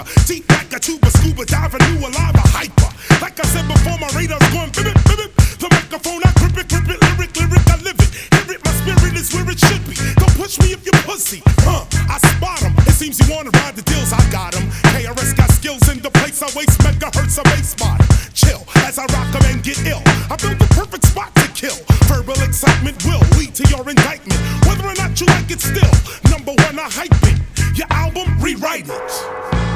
Deep like a tuba, scuba diving, new alive, a hyper. Like I said before, my radar's going bip it, bip it. The microphone, I grip it, lyric, I live it. Hear it, my spirit is where it should be. Don't push me if you're pussy, I spot him. It seems you wanna ride the deals, I got him. KRS got skills in the place, I waste megahertz, a bass spot. Chill, as I rock them and get ill. I built the perfect spot to kill. Verbal excitement will lead to your indictment. Whether or not you like it still, number one, I hype it. Your album, rewrite it.